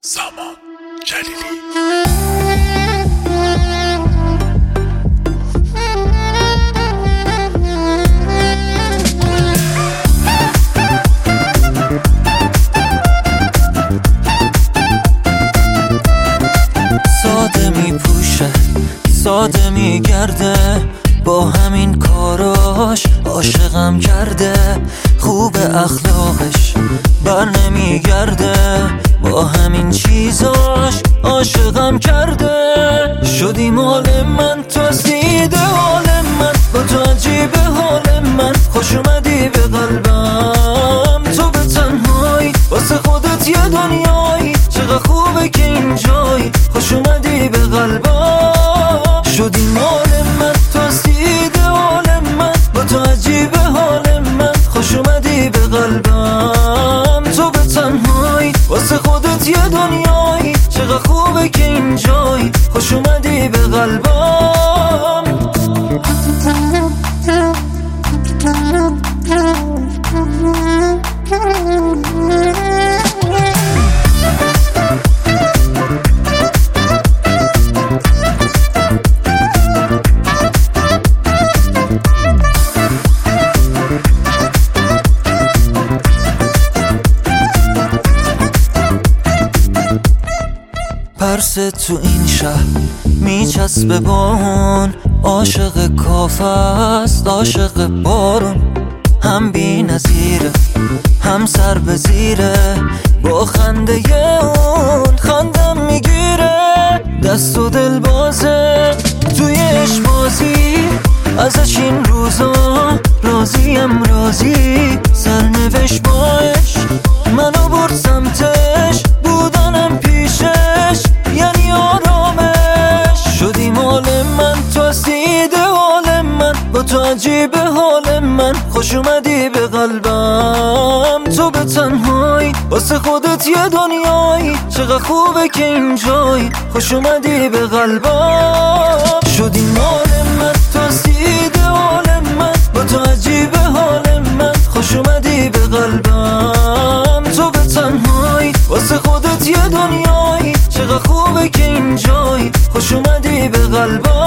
سامان جلیلی. ساده می پوشه ساده می گرده، با همین کاراش عاشقم کرده. خوب اخلاقش بر نمی گرده، با همین چیزاش عاشقم کرده. شدی مال من، تو دیده حال من، با تو عجیبه حال من. خوش اومدی به قلبم، تو به تنهایی واسه خودت یه دنیایی. چقدر خوبه که اینجایی، خوش اومدی به قلبم. شدی مال من، تو دیده حال من، با تو عجیبه حال من. خوش اومدی به قلبم، تو به تنهایی واسه خودت یه دنیایی. چقدر خوبه که اینجایی، خوش اومدی به قلبم. پرسه تو این شهر میچسبه با اون، عاشق کافه است عاشق بارون. هم بی نظیره هم سر به زیره، با خنده اون خندم میگیره. دست و دل بازه توی عشق‌بازی، ازش این روزا راضیم راضی. سرنوشت با عشق منو برد سمتش، بودنم پیشش یعنی آرامش. شدی مال من، تو دیده حال من، با تو عجیبه حال من. خوش اومدی به قلبم، تو به تنهایی واسه خودت یه دنیایی. چقدر خوبه که اینجایی، خوش اومدی به قلبم. شدی مال من، تو دیده حال من، با تو عجیبه حال من. خوش اومدی به قلبم، تو به تنهایی واسه خودت یه دنیایی. چقدر خوبه که اینجایی، خوش اومدی به قلبم.